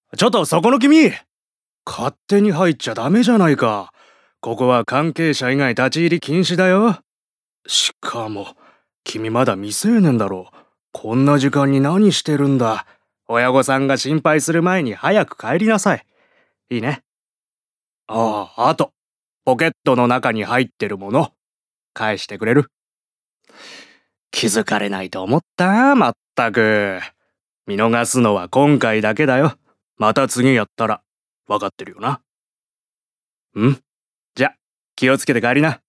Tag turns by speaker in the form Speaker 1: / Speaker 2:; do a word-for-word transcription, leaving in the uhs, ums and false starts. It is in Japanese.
Speaker 1: ちょっとそこの君、勝手に入っちゃダメじゃないか。ここは関係者以外立ち入り禁止だよ。しかも、君まだ未成年だろ。こんな時間に何してるんだ。親御さんが心配する前に早く帰りなさい。いいね。ああ、あと、ポケットの中に入ってるもの、返してくれる？気づかれないと思った？まったく。見逃すのは今回だけだよ。また次やったら、わかってるよな。うん？じゃ、気をつけて帰りな。